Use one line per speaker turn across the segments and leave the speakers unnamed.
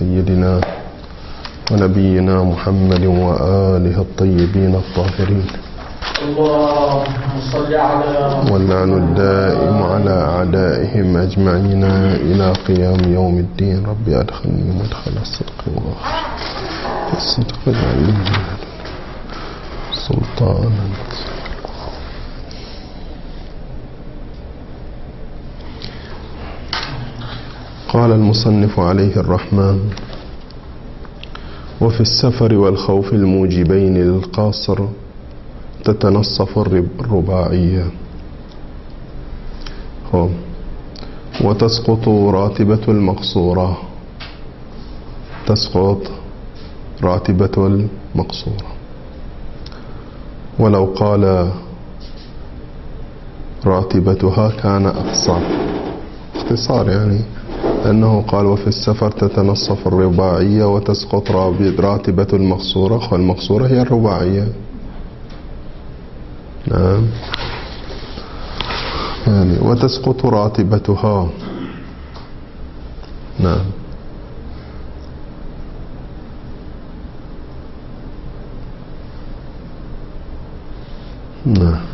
سيدنا ونبينا محمد وآله الطيبين الطاهرين،
اللهم صل على
واللعن الدائم على أعدائهم أجمعين إلى قيام يوم الدين. رب أدخلني مدخل الصدق والصدق واجعلني سلطانا. قال المصنف عليه الرحمن: وفي السفر والخوف الموجبين للقاصر تتنصف الرباعية، وتسقط راتبة المقصورة، تسقط راتبة المقصورة. ولو قال راتبتها كان أقصى، اختصار يعني، أنه قال وفي السفر تتنصف الرباعية وتسقط راتبة المقصورة، والمقصورة هي الرباعية. نعم، يعني وتسقط راتبتها. نعم. نعم.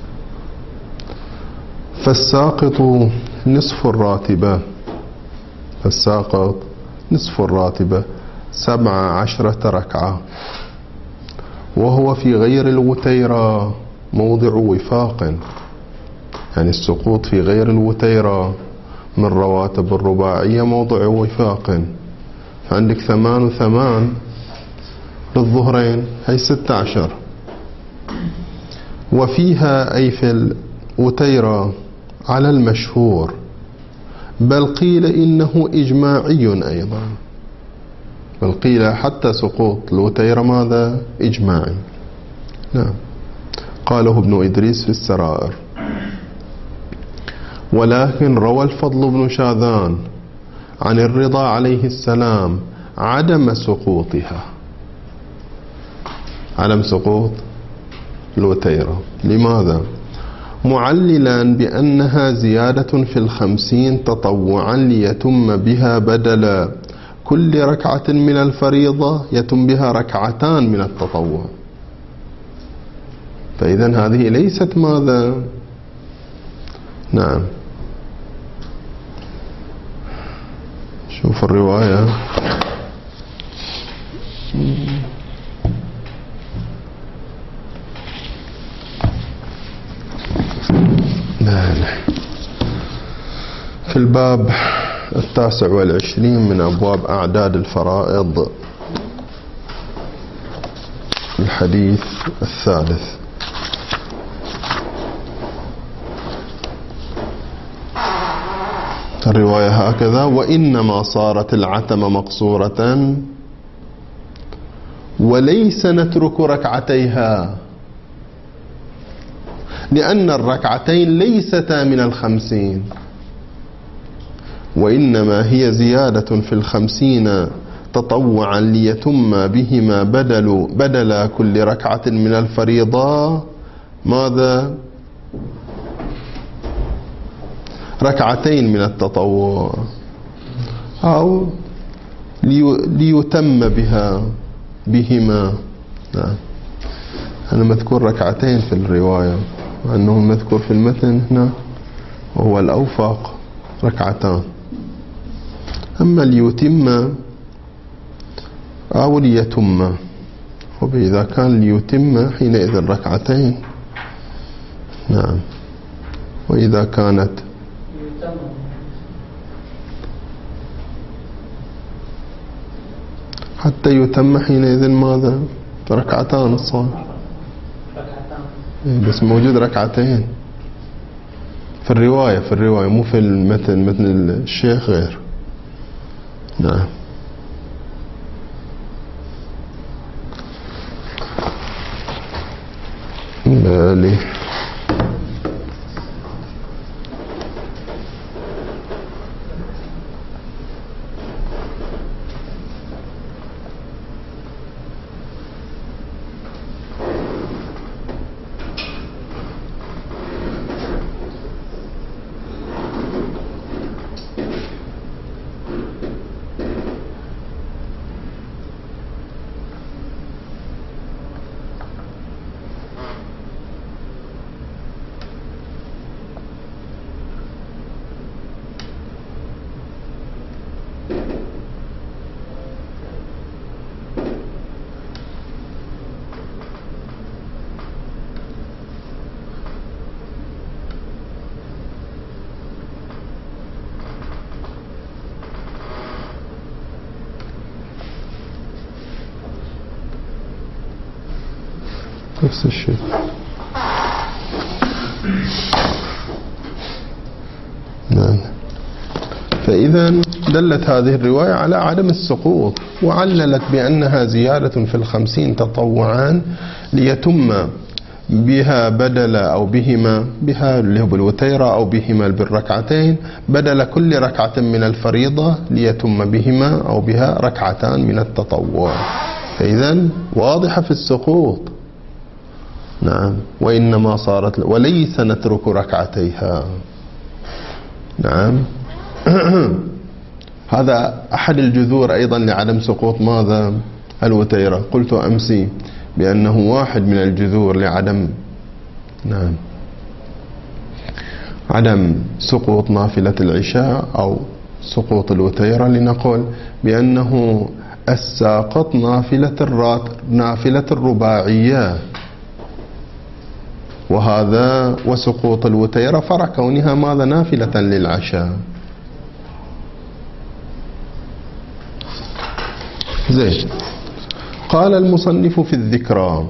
فالساقط نصف الراتبة، فالساقط نصف الراتبة 17 ركعة، وهو في غير الوتيرة موضع وفاق، يعني السقوط في غير الوتيرة من رواتب الرباعية موضع وفاق. فعندك 8 و8 للظهرين، هي 16. وفيها أي في الوتيرة على المشهور، بل قيل إنه إجماعي أيضا، بل قيل حتى سقوط الوتيرة ماذا؟ إجماعي. نعم. قاله ابن إدريس في السرائر. ولكن روى الفضل بن شاذان عن الرضا عليه السلام عدم سقوطها، عدم سقوط الوتيرة. لماذا؟ معللا بأنها زيادة في 50 تطوعا ليتم بها بدل كل ركعة من الفريضة يتم بها 2 ركعات من التطوع. فإذن هذه ليست ماذا؟ نعم. شوف الرواية. في الباب 29 من أبواب أعداد الفرائض، الحديث 3. الرواية هكذا: وإنما صارت العتمة مقصورة وليس نترك ركعتيها، لأن الركعتين ليستا من 50، وإنما هي زيادة في 50 تطوعا ليتم بهما بدل كل ركعة من الفريضة ماذا؟ 2 ركعتين من التطوع، أو ليتم بهما. نعم. أنا مذكور 2 ركعتين في الرواية، وأنه مذكور في المتن هنا وهو الأوفق 2 ركعتان. أما ليتم أو ليتم، وإذا كان ليتم حينئذ 2 ركعتين. نعم. وإذا كانت حتى يتم حينئذ ماذا؟ 2 ركعتان الصار، بس موجود 2 ركعتين في الرواية مو في المتن، متن الشيخ غير. نعم. بالي. نفس الشيء. نعم. فإذا دلت هذه الرواية على عدم السقوط، وعللت بأنها زيادة في 50 تطوعا ليتم بها بدل أو بهما، بها اللي هو بالوتيرة أو بهما بالركعتين، بدل كل ركعة من الفريضة ليتم بهما أو بها ركعتان من التطوع. فإذا واضحة في السقوط. نعم. وإنما صارت وليس نترك ركعتيها. نعم. هذا أحد الجذور أيضا لعدم سقوط ماذا؟ الوتيرة. قلت أمسي بأنه واحد من الجذور لعدم نعم عدم سقوط نافلة العشاء أو سقوط الوتيرة، لنقول بأنه الساقط نافلة الرباعية، وهذا وسقوط الوتيرة فرع كونها ماذا؟ نافلة للعشاء. زين. قال المصنف في الذكرى: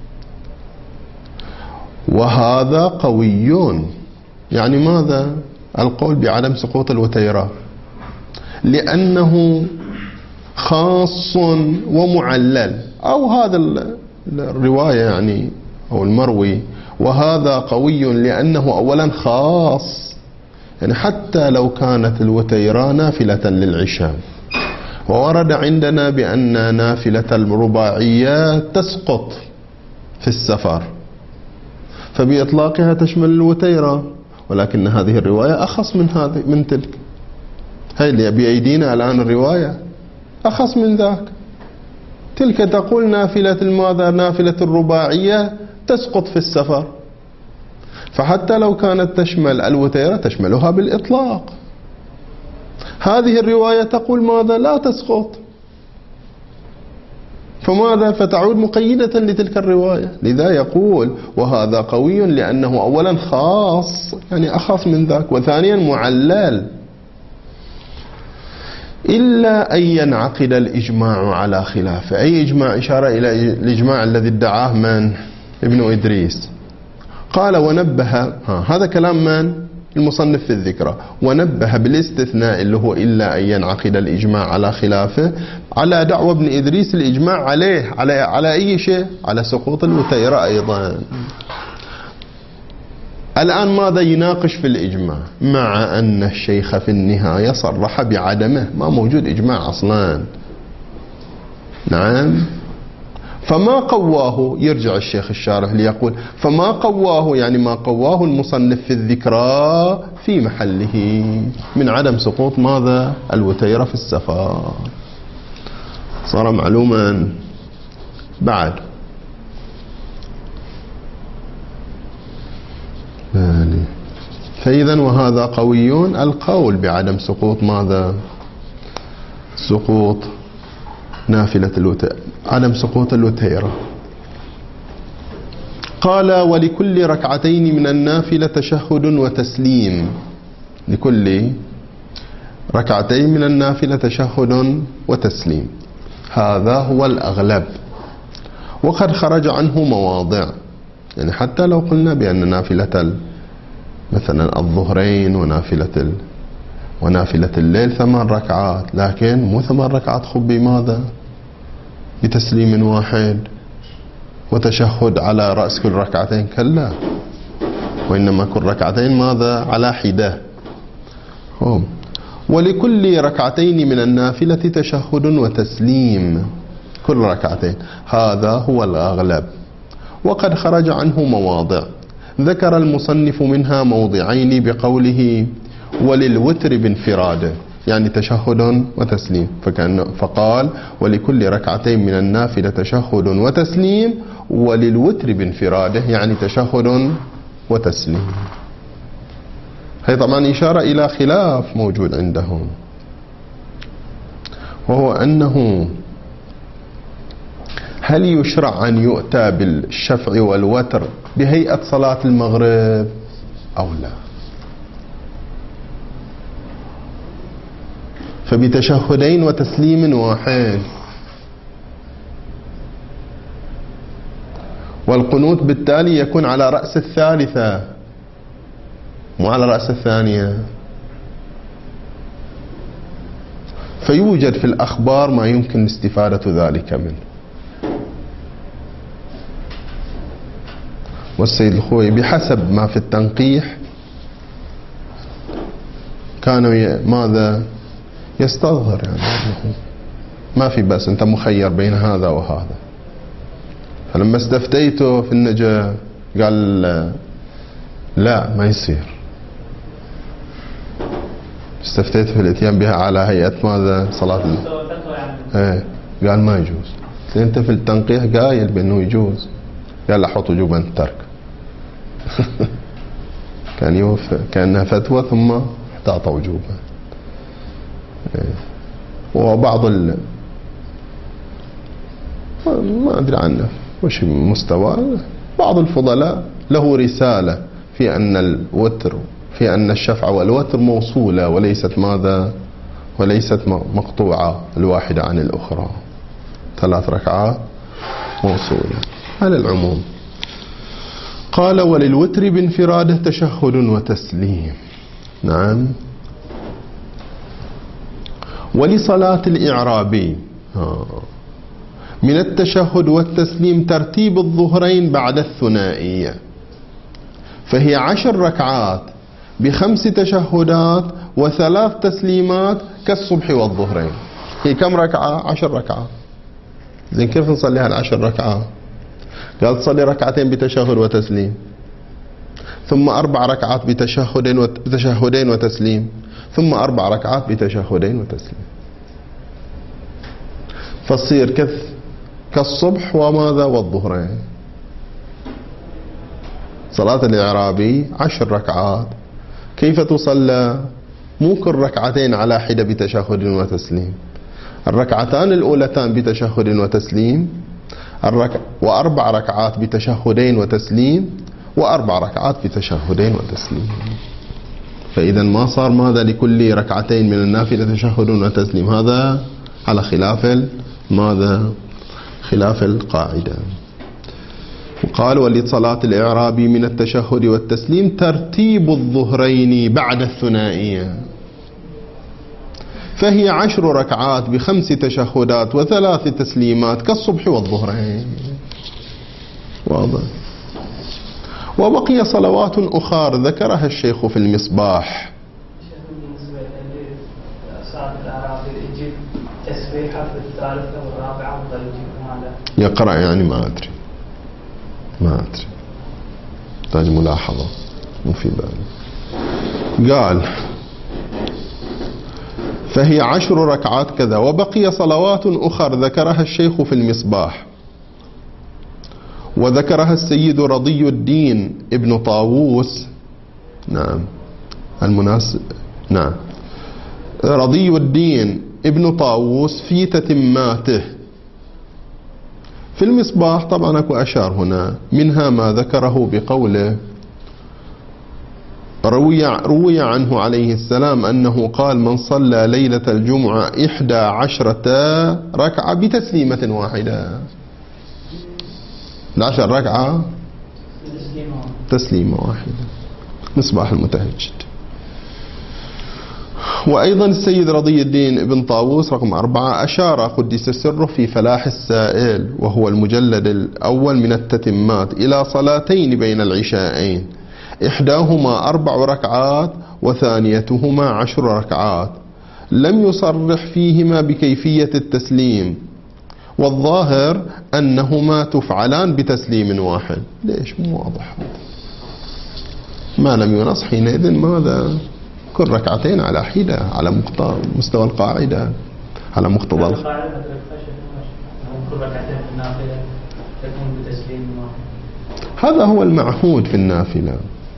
وهذا قوي، يعني ماذا؟ القول بعدم سقوط الوتيرة لأنه خاص ومعلل، أو هذا الرواية يعني أو المروي وهذا قوي لأنه أولا خاص، يعني حتى لو كانت الوتيرة نافلة للعشاء، وورد عندنا بأن نافلة الرباعية تسقط في السفر، فبإطلاقها تشمل الوتيرة، ولكن هذه الرواية أخص من تلك. هاي اللي بأيدينا الآن الرواية أخص من ذاك. تلك تقول نافلة الماذا؟ نافلة الرباعية تسقط في السفر، فحتى لو كانت تشمل الوتيرة تشملها بالإطلاق. هذه الرواية تقول ماذا؟ لا تسقط. فماذا؟ فتعود مقيدة لتلك الرواية. لذا يقول وهذا قوي لأنه أولا خاص، يعني أخص من ذاك، وثانيا معلل، إلا أن ينعقد الإجماع على خلافه. أي إجماع؟ إشارة إلى الإجماع الذي ادعاه من؟ ابن إدريس. قال ونبه، هذا كلام من؟ المصنف في الذكرى. ونبه بالاستثناء اللي هو إلا أن ينعقد الإجماع على خلافه، على دعوة ابن إدريس الإجماع عليه على أي شيء؟ على سقوط الوتيرة أيضا. الآن ماذا يناقش في الإجماع؟ مع أن الشيخ في النهاية صرح بعدمه، ما موجود إجماع أصلا. نعم. فما قواه، يرجع الشيخ الشارح ليقول فما قواه، يعني ما قواه المصنف في الذكرى في محله من عدم سقوط ماذا؟ الوتيرة في السفر. صار معلوما. بعد فإذا وهذا قوي، القول بعدم سقوط ماذا؟ سقوط نافلة الوتيرة، عدم سقوط الوتيرة. قال ولكل ركعتين من النافلة تشهد وتسليم. لكل ركعتين من النافلة تشهد وتسليم، هذا هو الأغلب، وقد خرج عنه مواضع. يعني حتى لو قلنا بأن نافلة مثلا الظهرين ونافلة الليل 8 ركعات، لكن مو 8 ركعات خب بماذا؟ بتسليم واحد وتشهد على رأس كل ركعتين، كلا، وإنما كل ركعتين ماذا؟ على حدة. ولكل ركعتين من النافلة تشهد وتسليم، كل ركعتين، هذا هو الأغلب، وقد خرج عنه مواضع. ذكر المصنف منها موضعين بقوله وللوتر بانفراده، يعني تشهد وتسليم، فقال ولكل ركعتين من النافلة تشهد وتسليم، وللوتر بانفراده يعني تشهد وتسليم. هي طبعا إشارة إلى خلاف موجود عندهم، وهو أنه هل يشرع أن يؤتى بالشفع والوتر بهيئة صلاة المغرب أو لا؟ فبتشهدين وتسليم واحد. والقنوت بالتالي يكون على رأس الثالثة مو على رأس الثانية. فيوجد في الأخبار ما يمكن استفادة ذلك منه. والسيد الخوئي بحسب ما في التنقيح كان ماذا يستظهر، يعني ما في بأس، أنت مخير بين هذا وهذا. فلما استفتيته في النجاة قال لا ما يصير. استفتيته في الاتيان بها على هيئة ماذا صلاة قال ما يجوز. أنت في التنقيح قايل بأنه يجوز، قال أحط وجوبا الترك. كأنها فتوى ثم احتاط وجوبا. وبعض ما أدري عنه وش مستوى، بعض الفضلاء له رسالة في أن الوتر، في أن الشفع والوتر موصولة وليست ماذا، وليست مقطوعة الواحدة عن الأخرى، 3 ركعات موصولة على العموم. قال وللوتر بانفراده تشهد وتسليم. نعم. ولصلاة الإعرابي من التشهد والتسليم ترتيب الظهرين بعد الثنائية، فهي 10 ركعات ب5 تشهدات و3 تسليمات كالصبح والظهرين. هي كم ركعة؟ 10 ركعات. زين كيف نصليها 10 ركعات؟ قال تصلي 2 ركعتين بتشهد وتسليم، ثم 4 ركعات بتشهدين وتسليم، ثم 4 ركعات بتشهدين وتسليم. فتصير كالصبح وماذا والظهرين. صلاة الإعرابي 10 ركعات. كيف تصلى؟ مو كل 2 ركعتين على حدة بتشهد وتسليم، 2 ركعتان الأولتان بتشهد وتسليم، و4 ركعات بتشهدين وتسليم، و4 ركعات بتشهدين وتسليم. فإذا ما صار ماذا لكل 2 ركعتين من النافلة تشهد وتسليم، هذا على خلاف ماذا، خلاف القاعدة. وقال ولصلاة الإعراب من التشهد والتسليم ترتيب الظهرين بعد الثنائية، فهي 10 ركعات ب5 تشهدات و3 تسليمات كالصبح والظهرين. واضح. وبقي صلوات أخرى ذكرها الشيخ في المصباح. يقرأ يعني ما أدري تحتاج ملاحظة مو في بالي. قال فهي 10 ركعات كذا. وبقي صلوات أخرى ذكرها الشيخ في المصباح، وذكرها السيد رضي الدين ابن طاووس. نعم المناسب، نعم رضي الدين ابن طاووس في تتماته في المصباح. طبعا أكو أشار هنا، منها ما ذكره بقوله روي عنه عليه السلام أنه قال من صلى ليلة الجمعة 11 ركعة بتسليمة واحدة. 11 ركعة تسليمة واحدة، مصباح المتهجد. وأيضا السيد رضي الدين ابن طاووس رقم 4 أشار قدس سره في فلاح السائل، وهو المجلد الأول من التتمات، إلى صلاتين بين العشاءين، إحداهما 4 ركعات وثانيتهما 10 ركعات، لم يصرح فيهما بكيفية التسليم، والظاهر أنهما تفعلان بتسليم واحد. ليش مو واضح؟ ما لم ينص حينئذ ماذا، كل 2 ركعتين على حدة على مستوى القاعدة، على مقتضى القاعدة. كل 2 ركعتين في النافلة تكون بتسليم واحد. هذا هو المعهود في النافلة،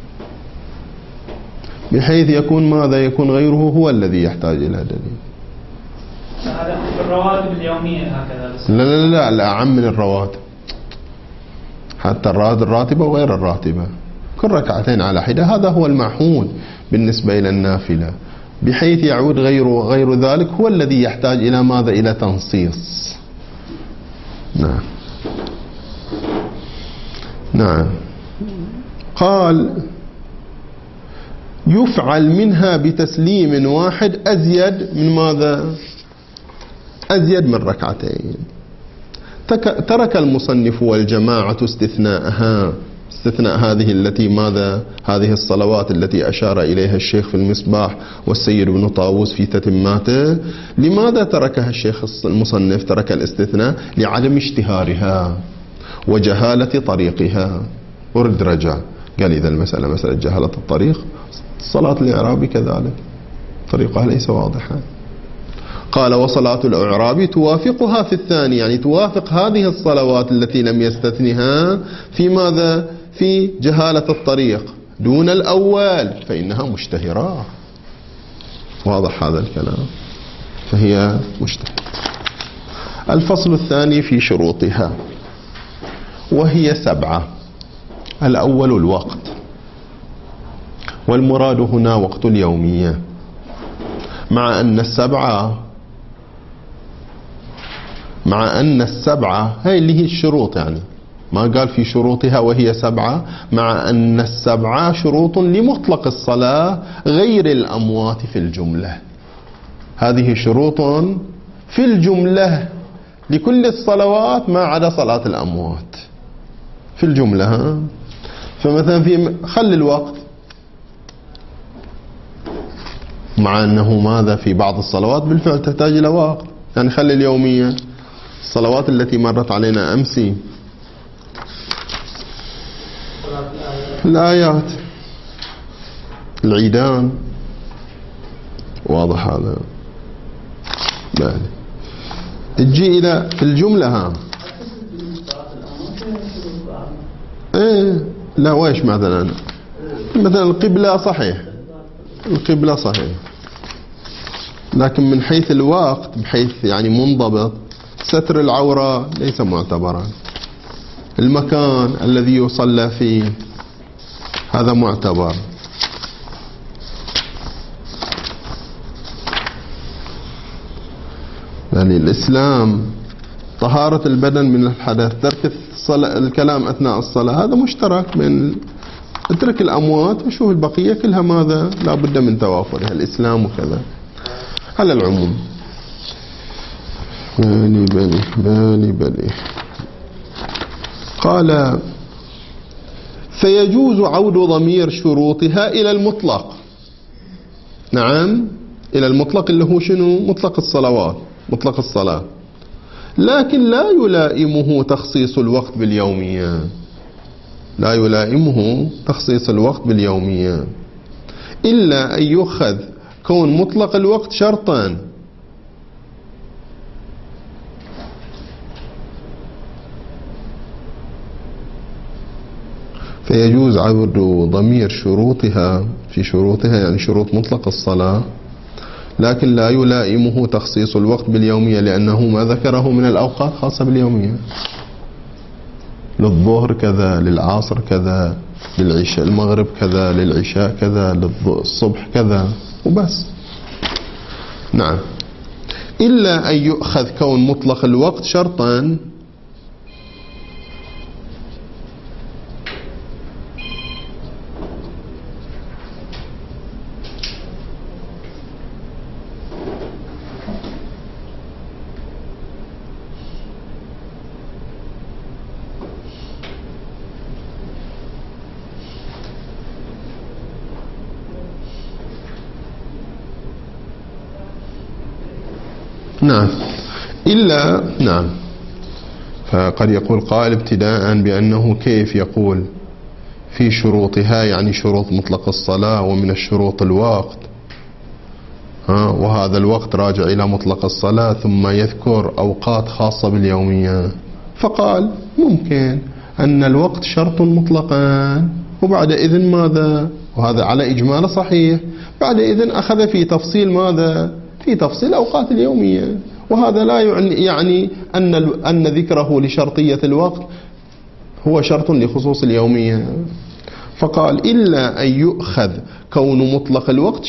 بحيث يكون ماذا، يكون غيره هو الذي يحتاج إلى دليل.
هذا في الرواتب اليومية هكذا بس.
لا أعم من الرواتب، حتى الراتبة وغير الراتبة، كل 2 ركعتين على حدة. هذا هو المعهود بالنسبة إلى النافلة، بحيث يعود غير ذلك هو الذي يحتاج إلى ماذا، إلى تنصيص. نعم. نعم. قال يفعل منها بتسليم واحد أزيد من ماذا؟ أزيد من ركعتين. ترك المصنف والجماعة استثناء هذه التي ماذا؟ هذه الصلوات التي أشار إليها الشيخ في المصباح والسيد بن طاووس في تتماته. لماذا تركها الشيخ المصنف؟ ترك الاستثناء لعدم اشتهارها وجهالة طريقها. ورد رجع قال إذا المسألة مسألة جهالة الطريق، صلاة الإعراب كذلك طريقها ليس واضحا. قال وصلاة الإعراب توافقها في الثاني، يعني توافق هذه الصلوات التي لم يستثنها في ماذا؟ في جهالة الطريق دون الأول، فإنها مشتهرة. واضح هذا الكلام؟ فهي مشتهرة. الفصل الثاني في شروطها وهي 7. الأول الوقت، والمراد هنا وقت اليومية، مع أن السبعة هي اللي هي الشروط، يعني ما قال في شروطها وهي 7، مع أن السبعة شروط لمطلق الصلاة غير الأموات في الجملة. هذه شروط في الجملة لكل الصلوات ما عدا صلاة الأموات في الجملة. فمثلا في خل الوقت، مع أنه ماذا في بعض الصلوات بالفعل تحتاج إلى وقت، يعني خلي اليومية، الصلوات التي مرت علينا أمسي، الآيات، العيدان، واضح هذا؟ لا تجي إلى في الجملة لا ويش مثلا القبلة صحيح، القبلة صحيح، لكن من حيث الوقت بحيث يعني منضبط، ستر العورة ليس معتبرا، المكان الذي يصلى فيه هذا معتبر. يعني الإسلام طهارة البدن من الحدث، ترك الكلام أثناء الصلاة هذا مشترك بين، اترك الأموات وشوف البقية كلها ماذا لا بد من توافرها، الإسلام وكذا على العموم. بالي قال فيجوز عود ضمير شروطها إلى المطلق. نعم، إلى المطلق اللي هو شنو؟ مطلق الصلوات، مطلق الصلاة، لكن لا يلائمه تخصيص الوقت باليومية، لا يلائمه تخصيص الوقت باليومية، إلا أن يؤخذ كون مطلق الوقت شرطا. فيجوز عود ضمير شروطها في شروطها، يعني شروط مطلق الصلاة، لكن لا يلائمه تخصيص الوقت باليومية، لأنه ما ذكره من الأوقات خاصة باليومية، للظهر كذا، للعصر كذا، للعشاء المغرب كذا، للعشاء كذا، للصبح كذا وبس. نعم، إلا أن يؤخذ كون مطلق الوقت شرطا. نعم، إلا نعم. فقد يقول قائل ابتداء بأنه كيف يقول في شروطها، يعني شروط مطلق الصلاة، ومن الشروط الوقت، وهذا الوقت راجع إلى مطلق الصلاة، ثم يذكر أوقات خاصة باليومية. فقال ممكن أن الوقت شرط مطلقا، وبعد إذن ماذا، وهذا على إجمال صحيح، بعد إذن أخذ في تفصيل ماذا، في تفصيل أوقات اليومية، وهذا لا يعني أن ذكره لشرطية الوقت هو شرط لخصوص اليومية. فقال إلا أن يؤخذ كون مطلق الوقت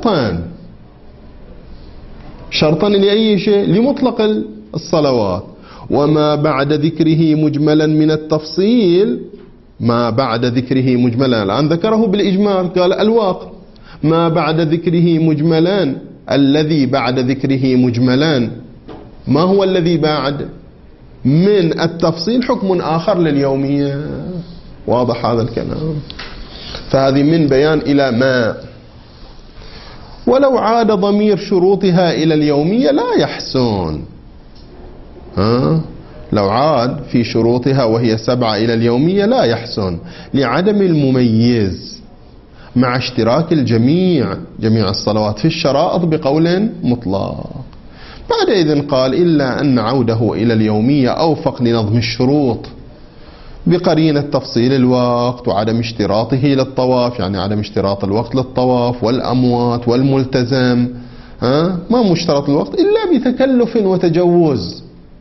شرطا لأي شيء؟ لمطلق الصلوات، وما بعد ذكره مجملا من التفصيل ما بعد ذكره مجملا، الآن ذكره بالإجمال، قال الواقع ما بعد ذكره مجملان، الذي بعد ذكره مجملان. ما هو الذي بعد؟ من التفصيل حكم آخر لليومية. واضح هذا الكلام؟ فهذه من بيان إلى ما. ولو عاد ضمير شروطها إلى اليومية لا يحسن. لو عاد في شروطها وهي 7 إلى اليومية لا يحسن، لعدم المميز مع اشتراك الجميع، جميع الصلوات في الشرائط بقول مطلق. بعد إذن قال إلا أن عوده إلى اليومية أوفق لنظم الشروط بقرينة تفصيل الوقت وعدم اشتراطه للطواف، يعني عدم اشتراط الوقت للطواف والأموات والملتزم، ما مشترط الوقت إلا بتكلف وتجوز.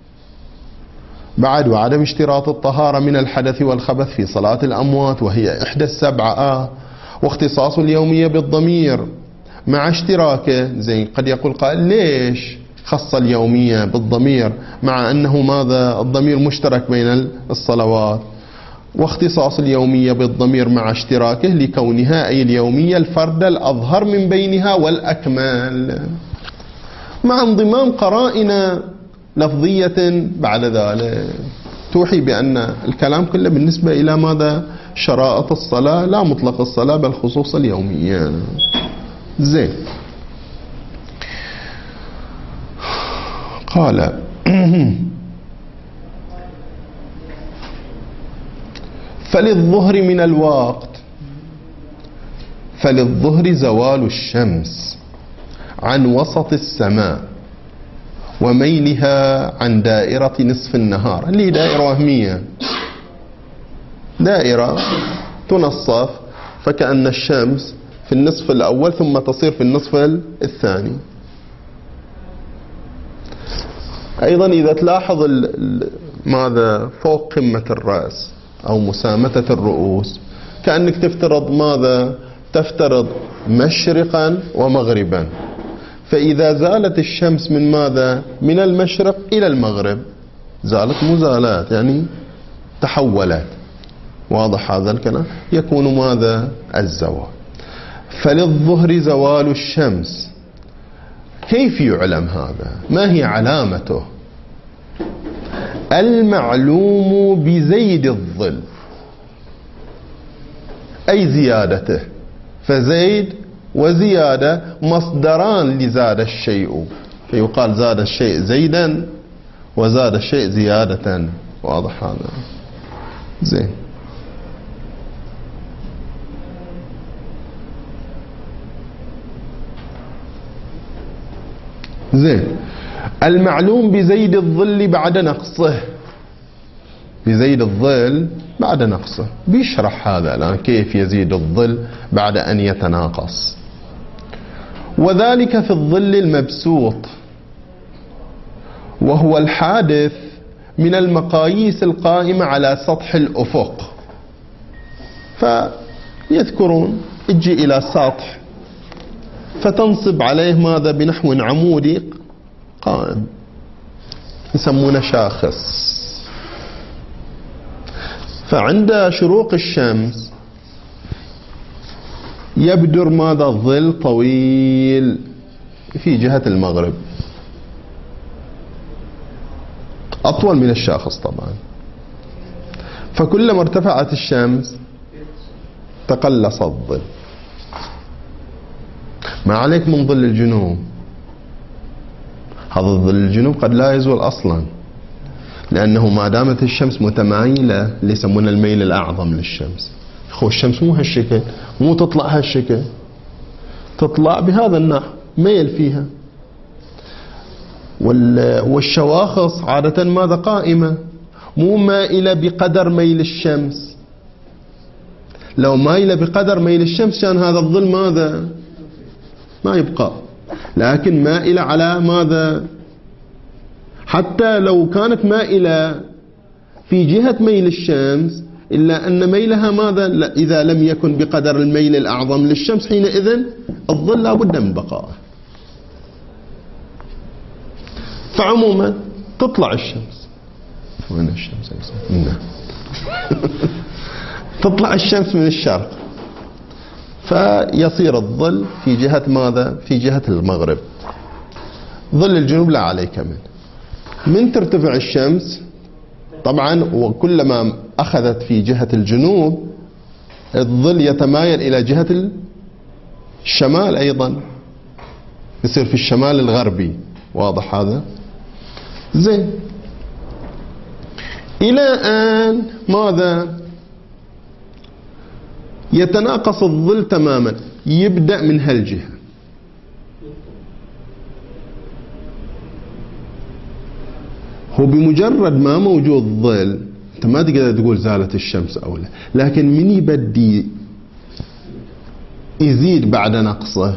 بعد وعدم اشتراط الطهارة من الحدث والخبث في صلاة الأموات وهي إحدى السبعة، واختصاص اليومية بالضمير مع اشتراكه. زي قد يقول قائل ليش خص اليومية بالضمير مع أنه ماذا الضمير مشترك بين الصلوات؟ واختصاص اليومية بالضمير مع اشتراكه لكونها أي اليومية الفرد الأظهر من بينها والأكمل، مع انضمام قرائن لفظية بعد ذلك توحي بأن الكلام كله بالنسبة إلى ماذا؟ شرائط الصلاة، لا مطلق الصلاة بل خصوص اليومية. زين. قال فللظهر من الوقت، فللظهر زوال الشمس عن وسط السماء وميلها عن دائرة نصف النهار، اللي دائرة وهمية، دائرة تنصف فكأن الشمس في النصف الأول ثم تصير في النصف الثاني. أيضا إذا تلاحظ ماذا فوق قمة الرأس أو مسامتة الرؤوس كأنك تفترض ماذا؟ تفترض مشرقا ومغربا، فإذا زالت الشمس من ماذا؟ من المشرق إلى المغرب، زالت مزالات يعني تحولت. واضح هذا الكلام؟ يكون ماذا؟ الزوال. فللظهر زوال الشمس. كيف يعلم هذا؟ ما هي علامته؟ المعلوم بزيد الظل أي زيادته، فزيد وزيادة مصدران لزاد الشيء، فيقال زاد الشيء زيدا وزاد الشيء زيادة. واضح هذا؟ زين. زين. المعلوم بزيد الظل بعد نقصه، بزيد الظل بعد نقصه. بيشرح هذا الآن كيف يزيد الظل بعد أن يتناقص. وذلك في الظل المبسوط وهو الحادث من المقاييس القائمة على سطح الأفق. فيذكرون اجي إلى سطح فتنصب عليه ماذا؟ بنحو عمودي قائم، يسمونه شاخص. فعند شروق الشمس يبدر ماذا؟ ظل طويل في جهة المغرب أطول من الشاخص طبعا، فكلما ارتفعت الشمس تقلص الظل. ما عليك من ظل الجنوب، هذا الظل الجنوب قد لا يزول أصلا، لأنه ما دامت الشمس متمايلة اللي يسمونه الميل الأعظم للشمس. أخو الشمس مو هالشكل، مو تطلع هالشكل، تطلع بهذا النحو ميل فيها. والشواخص عادة ماذا؟ قائمة، مو مائلة بقدر ميل الشمس. لو مائلة بقدر ميل الشمس كان هذا الظل ماذا؟ ما يبقى، لكن مائلة على ماذا؟ حتى لو كانت مائلة في جهة ميل الشمس إلا أن ميلها ماذا؟ لا، إذا لم يكن بقدر الميل الأعظم للشمس حينئذ الظل لا بد من بقائه. فعموما تطلع الشمس وين الشمس؟ نعم. تطلع الشمس من الشرق فيصير الظل في جهة ماذا؟ في جهة المغرب. ظل الجنوب لا عليك منه. من ترتفع الشمس طبعا وكلما أخذت في جهة الجنوب الظل يتمايل إلى جهة الشمال أيضا، يصير في الشمال الغربي. واضح هذا؟ زين. إلى أن ماذا؟ يتناقص الظل تماما، يبدأ من هالجهة. هو بمجرد ما موجود ظل انت ما تقدر تقول زالت الشمس او لا، لكن من يبدي يزيد بعد نقصه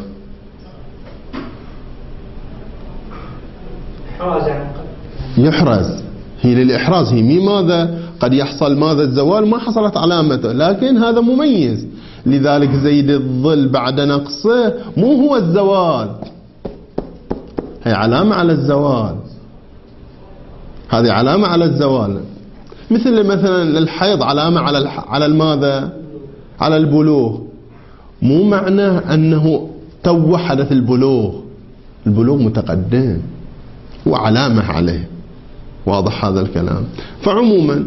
يحرز. هي للإحراز، هي مي ماذا قد يحصل ماذا الزوال ما حصلت علامته، لكن هذا مميز. لذلك زيد الظل بعد نقصه مو هو الزوال، هي علامة على الزوال، هذه علامة على الزوال. مثلا الحيض علامة على الماذا؟ على البلوغ. مو معناه أنه تو حدث البلوغ، البلوغ متقدم، هو علامة عليه. واضح هذا الكلام؟ فعموما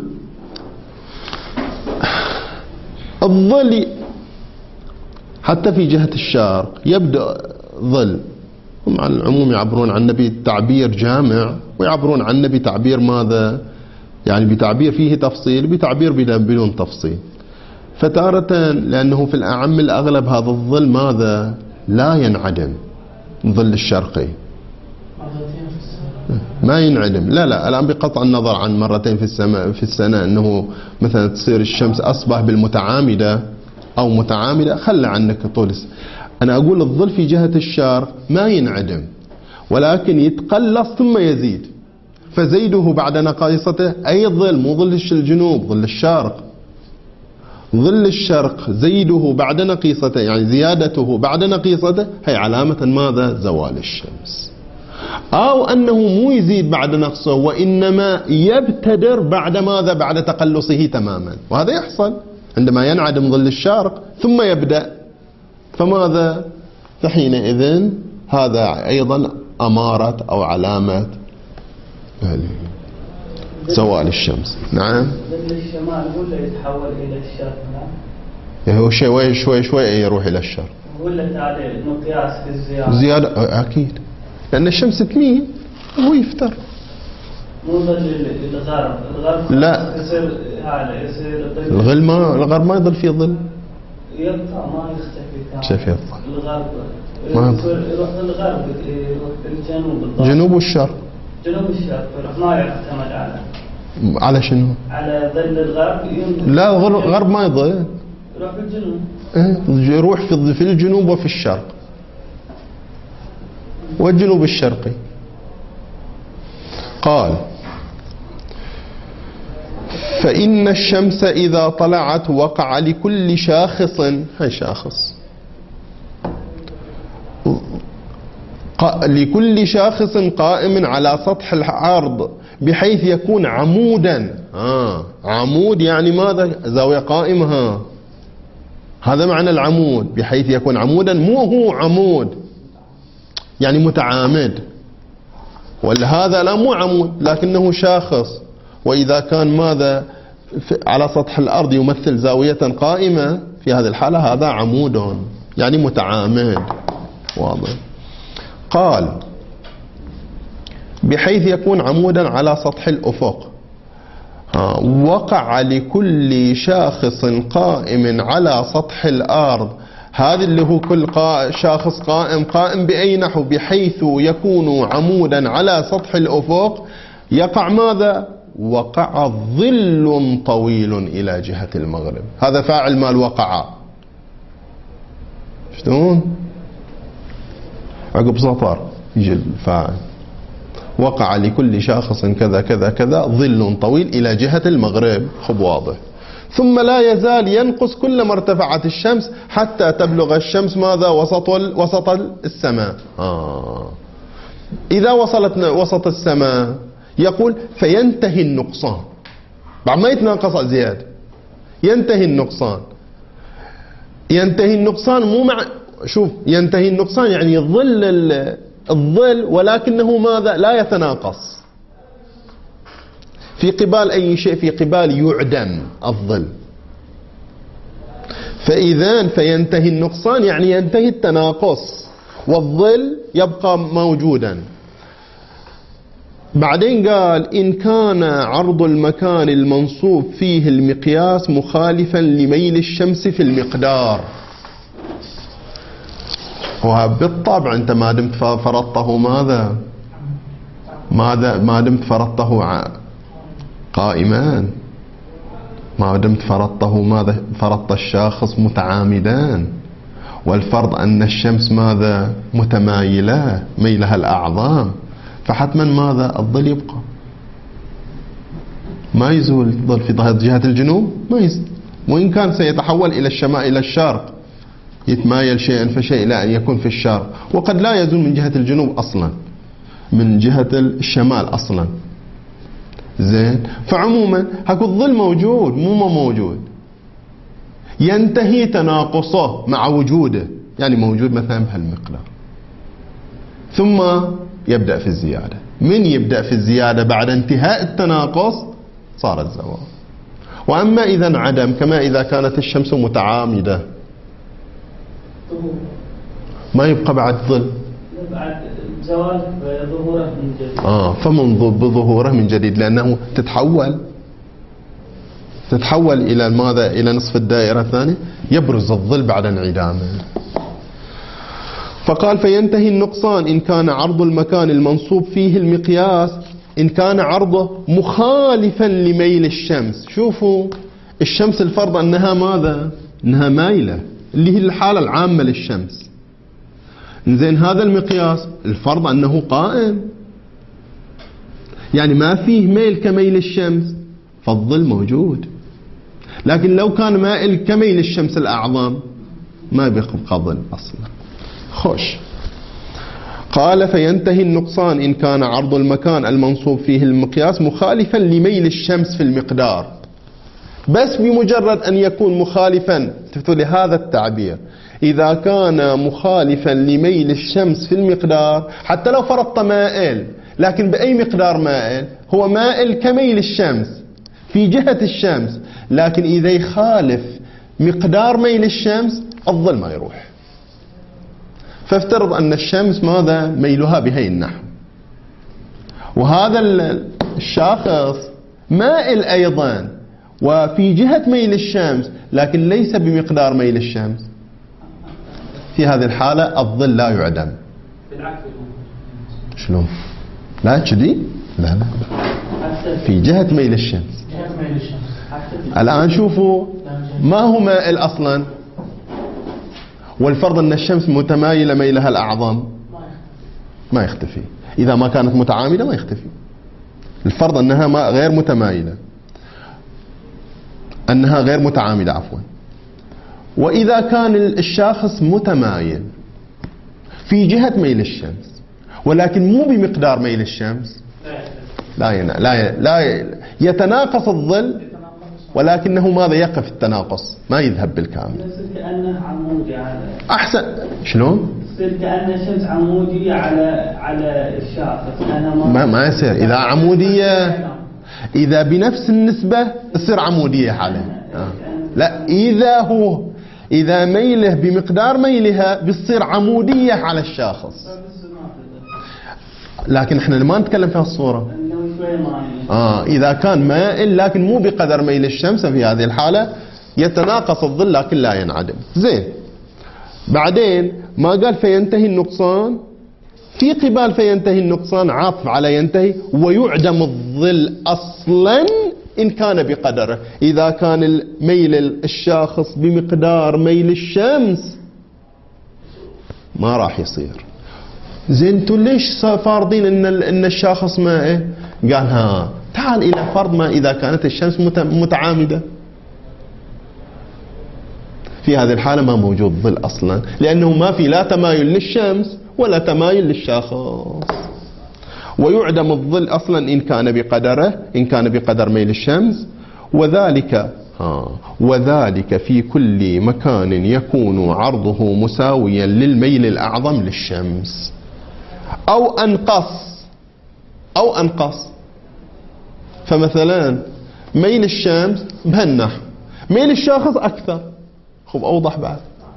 الظل حتى في جهة الشرق يبدأ ظل. هم على العموم يعبرون عن النبي تعبير جامع، ويعبرون عن النبي تعبير ماذا؟ يعني بتعبير فيه تفصيل، بتعبير بدون تفصيل. فتارة لأنه في الأعم الأغلب هذا الظل ماذا؟ لا ينعدم. الظل الشرقي ما ينعدم. لا الآن بقطع النظر عن مرتين في السنة أنه مثلا تصير الشمس أصبح بالمتعامدة أو متعامدة، خلى عنك طول السنة. أنا أقول الظل في جهة الشرق ما ينعدم، ولكن يتقلص ثم يزيد. فزيده بعد نقيصته أي ظل، مو ظل الجنوب، ظل الشرق. ظل الشرق زيده بعد نقيصته، يعني زيادته بعد نقيصته، هي علامة ماذا؟ زوال الشمس. أو أنه مو يزيد بعد نقصه، وإنما يبتدر بعد ماذا؟ بعد تقلصه تماما. وهذا يحصل عندما ينعدم ظل الشرق ثم يبدأ، فماذا؟ فحينئذ هذا أيضا أمارة أو علامة زوال الشمس. نعم.
ظل الشمال ولا يتحول إلى الشرق؟ نعم.
هو شوي يروح إلى الشرق.
ولا تعديل مقياس في الزيادة؟
زيادة أكيد، لأن الشمس تميل هو يفتر.
مو ظل الغرب
لا،
يصير
الغرب ما يظل فيه ظل،
يبقى ما يختفي.
كيف يبقى؟
الغرب
ما
يروح للغرب، يروح للجنوب بالضبط.
جنوب والشرق.
جنوب الشرق ما يعتمد
على شنو؟
على ظل الغرب.
لا، الغرب ما يظل،
يروح في الجنوب.
يروح في الجنوب وفي الشرق والجنوب الشرقي. قال: فإن الشمس إذا طلعت وقع لكل شاخص، هاي شاخص، لكل شاخص قائم على سطح الأرض بحيث يكون عمودا. عمود يعني ماذا؟ زاوية قائمة. هذا معنى العمود، بحيث يكون عمودا، مو هو عمود يعني متعامد، ولا هذا لا مو عمود لكنه شاخص. وإذا كان ماذا على سطح الأرض يمثل زاوية قائمة، في هذه الحالة هذا عمود يعني متعامد. واضح؟ قال: بحيث يكون عمودا على سطح الأفق. وقع لكل شاخص قائم على سطح الأرض. هذا اللي هو كل شاخص قائم بأي نحو بحيث يكون عمودا على سطح الأفق، يقع ماذا؟ وقع ظل طويل إلى جهة المغرب. هذا فاعل مال وقع. شلون؟ عقب سطر يجي الفاعل. وقع لكل شاخص كذا كذا كذا ظل طويل إلى جهة المغرب. خب واضح. ثم لا يزال ينقص كلما ارتفعت الشمس حتى تبلغ الشمس ماذا؟ وسط السماء. إذا وصلت وسط السماء يقول فينتهي النقصان. بعد ما يتناقص زيادة ينتهي النقصان. ينتهي النقصان مو مع شوف، ينتهي النقصان يعني الظل ولكنه ماذا؟ لا يتناقص في قبال أي شيء، في قبال يعدم الظل. فإذا فينتهي النقصان يعني ينتهي التناقص والظل يبقى موجودا. بعدين قال إن كان عرض المكان المنصوب فيه المقياس مخالفا لميل الشمس في المقدار. وبالطبع أنت ما دمت فرضته ماذا ما دمت فرضته قائمان، ما دمت فرضته ماذا؟ فرضت الشاخص متعامدان، والفرض أن الشمس ماذا؟ متمايلة ميلها الأعظام، فحتما ماذا؟ الظل يبقى ما يزول. الظل في جهة الجنوب ما يزول، وإن كان سيتحول إلى الشمال إلى الشرق، يتمايل شيئا فشيء إلى أن يكون في الشرق، وقد لا يزول من جهة الجنوب أصلا، من جهة الشمال أصلا. زين. فعموما هكو الظل موجود مو موجود، ينتهي تناقصه مع وجوده، يعني موجود مثلا بهالمقدار، ثم يبدأ في الزيادة. من يبدأ في الزيادة بعد انتهاء التناقص صار الزوال. وأما إذا انعدم كما إذا كانت الشمس متعامدة ما يبقى بعد ظل،
بعد زوال ظهوره من جديد.
فمن بظهوره من جديد، لأنه تتحول إلى ماذا؟ إلى نصف الدائرة الثانية، يبرز الظل بعد انعدامه. فقال فينتهي النقصان إن كان عرض المكان المنصوب فيه المقياس، إن كان عرضه مخالفا لميل الشمس. شوفوا الشمس الفرض أنها ماذا؟ أنها مايلة، اللي هي الحالة العامة للشمس. زين، هذا المقياس الفرض أنه قائم، يعني ما فيه ميل كميل الشمس، فالظل موجود. لكن لو كان مائل كميل الشمس الأعظم ما بيبقى ظل أصلا. خوش. قال فينتهي النقصان إن كان عرض المكان المنصوب فيه المقياس مخالفا لميل الشمس في المقدار. بس بمجرد أن يكون مخالفا لهذا التعبير، إذا كان مخالفا لميل الشمس في المقدار، حتى لو فرضت مائل، لكن بأي مقدار مائل؟ هو مائل كميل الشمس في جهة الشمس، لكن إذا يخالف مقدار ميل الشمس الظل ما يروح. فافترض أن الشمس ماذا؟ ميلها بهي النحو، وهذا الشاخص مائل أيضا وفي جهة ميل الشمس، لكن ليس بمقدار ميل الشمس. في هذه الحالة الظل لا يعدم. شلون؟ لا كذي؟ لا في جهة ميل الشمس. الآن شوفوا ما هو مائل أصلا، والفرض أن الشمس متمايلة ميلها الأعظم، ما يختفي. إذا ما كانت متعامدة ما يختفي. الفرض أنها غير متمايلة، أنها غير متعامدة عفوا. وإذا كان الشاخص متمايل في جهة ميل الشمس ولكن مو بمقدار ميل الشمس، لا يتناقص الظل، ولكنه ماذا؟ يقف التناقص، ما يذهب بالكامل.
يصير كأنه عمودي على
أحسن. شلون؟
يصير كأن الشمس عمودية على الشاخص.
ما يصير. إذا عمودية، إذا بنفس النسبة تصير عمودية عليه. لا، إذا ميله بمقدار ميلها بتصير عمودية على الشاخص. لكن احنا ما نتكلم في هالصورة. إذا كان مائل لكن مو بقدر ميل الشمس، في هذه الحالة يتناقص الظل لكن لا ينعدم. زين. بعدين ما قال فينتهي النقصان، في قبال فينتهي النقصان عاطف على ينتهي، ويعدم الظل أصلا إن كان بقدره. إذا كان ميل الشاخص بمقدار ميل الشمس ما راح يصير. زين، انتوا ليش فارضين ان الشاخص مائل؟ قال تعال الى فرض ما اذا كانت الشمس متعامدة. في هذه الحالة ما موجود ظل اصلا، لانه ما في لا تمايل للشمس ولا تمايل للشاخص. ويعدم الظل اصلا ان كان بقدره، ان كان بقدر ميل الشمس. وذلك في كل مكان يكون عرضه مساويا للميل الأعظم للشمس أو أنقص. فمثلا ميل الشمس بهالنحو، ميل الشاخص أكثر. خب أوضح بعد.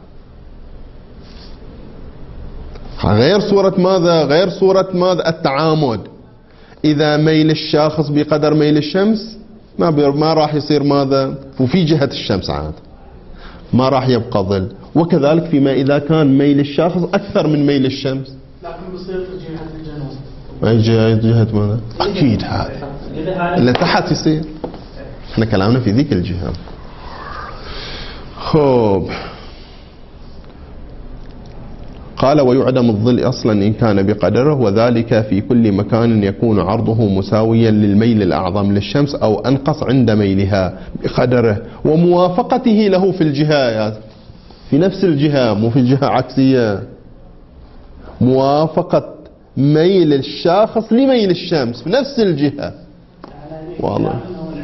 غير صورة ماذا؟ غير صورة ماذا؟ التعامد. إذا ميل الشاخص بقدر ميل الشمس ما راح يصير ماذا؟ وفي جهة الشمس عاد ما راح يبقى ظل. وكذلك فيما إذا كان ميل الشاخص أكثر من ميل الشمس،
لكن بيصير في جهة الجنوب.
جهة ماذا؟ أكيد هذا اللي تحت يصير. احنا كلامنا في ذيك الجهة. خوب قال ويعدم الظل أصلا إن كان بقدره، وذلك في كل مكان يكون عرضه مساويا للميل الأعظم للشمس أو أنقص عند ميلها بقدره وموافقته له في الجهات، في نفس الجهة مو في جهة عكسية. موافقة ميل الشاخص لميل الشمس في نفس الجهة. والله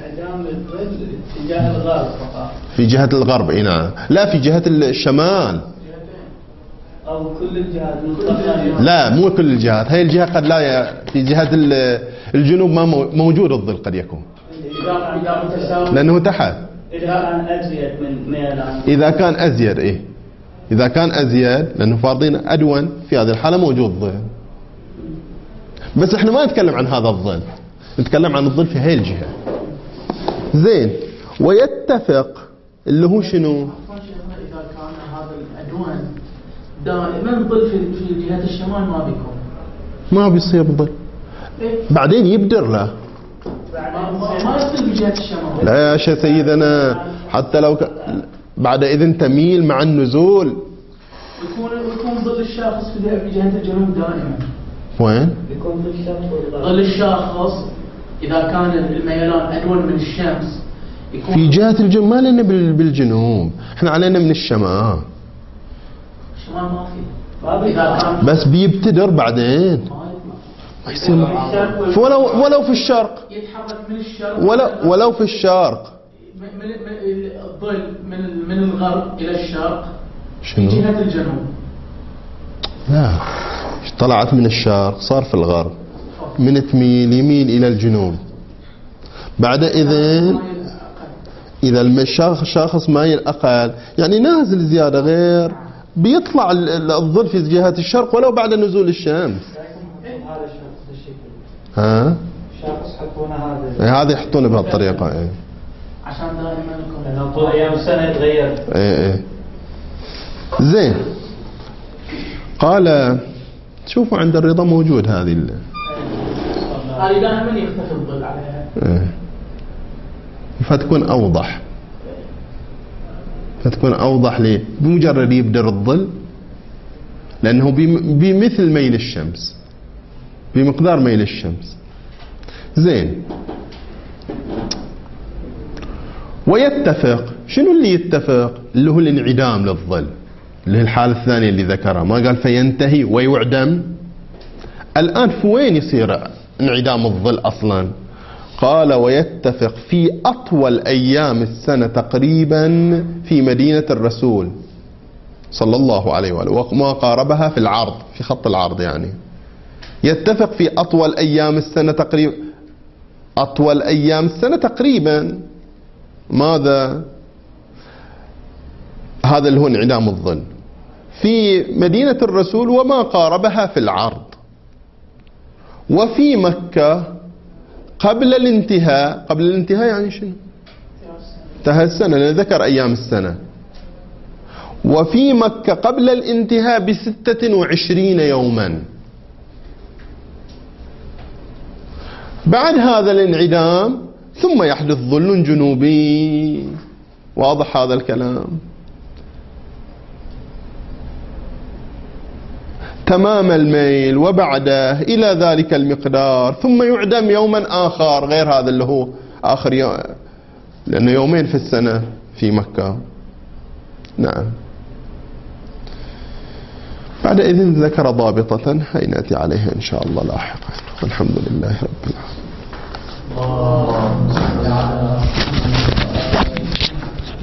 في جهة الغرب. نعم. لا في جهة الشمال.
أو كل الجهات.
لا مو كل الجهات. هاي الجهة قد لا في جهة الجنوب ما موجود الظل قد يكون لأنه تحت.
إذا كان أزيد من ميلان.
إذا كان أزيد إيه، إذا كان أزيد لأنه فارضين أدون في هذه الحالة موجود ظل. بس احنا ما نتكلم عن هذا الظل، نتكلم عن الظل في هاي الجهة. زين. ويتفق اللي هو شنو؟
إذا كان هذا الأدوان دائما ظل في جهة الشمال
ما بيصير ظل. بعدين يبدر له.
ما يصير بجهة الشمال.
لا يا سيدنا، حتى لو بعد إذن تميل مع النزول
يكون ظل الشاخص في جهة الجنوب دائما.
وين؟
يكون ظل الشاخص إذا كان الميلان أدون من الشمس يكون
في جهة الجنوب. ما لنا بالجنوب، احنا علينا من الشمال.
الشمال ما في. إذا كان
بس بيبتدر بعدين ما يصير. ولو في الشرق،
يتحرك من الشرق.
ولو في الشرق
من الظل من الغرب إلى الشرق.
شنو؟
جهة الجنوب.
لا طلعت من الشرق صار في الغرب، من تميل يميل إلى الجنوب. بعد إذا الشاخص مايل أقل يعني نازل زيادة غير بيطلع الظل في جهة الشرق ولو بعد نزول الشمس.
هذا الشخص بالشكل.
ها؟
الشخص يحطونه هذا.
هذا يحطونه بهالطريقة. ايه.
عشان دائما
لأنه طول أيام السنة يتغير.
ايه. زين. قال شوفوا عند الرضا موجود هذه
دائما يختفي الظل عليها.
ايه. فتكون أوضح ليه؟ بمجرد يبدر الظل لأنه بمثل ميل الشمس، بمقدار ميل الشمس. زين. ويتفق. شنو اللي يتفق؟ اللي هو الانعدام للظل، اللي هي الحالة الثانية اللي ذكرها. ما قال فينتهي ويعدم. الآن في وين يصير انعدام الظل أصلا؟ قال ويتفق في أطول أيام السنة تقريبا في مدينة الرسول صلى الله عليه وآله وما قاربها في العرض، في خط العرض يعني. يتفق في أطول أيام السنة تقريبا. أطول أيام السنة تقريبا ماذا؟ هذا اللي هو انعدام الظل في مدينة الرسول وما قاربها في العرض. وفي مكة قبل الانتهاء يعني شنو؟ انتهى السنة لأن ذكر أيام السنة. وفي مكة قبل الانتهاء ب26 يوما. بعد هذا الانعدام ثم يحدث ظل جنوبي. واضح هذا الكلام؟ تمام الميل وبعده إلى ذلك المقدار، ثم يعدم يوما آخر غير هذا اللي هو آخر يوم، لأنه يومين في السنة في مكة. نعم. بعد إذن ذكر ضابطة هي نأتي عليها إن شاء الله لاحقا. والحمد لله رب العالمين.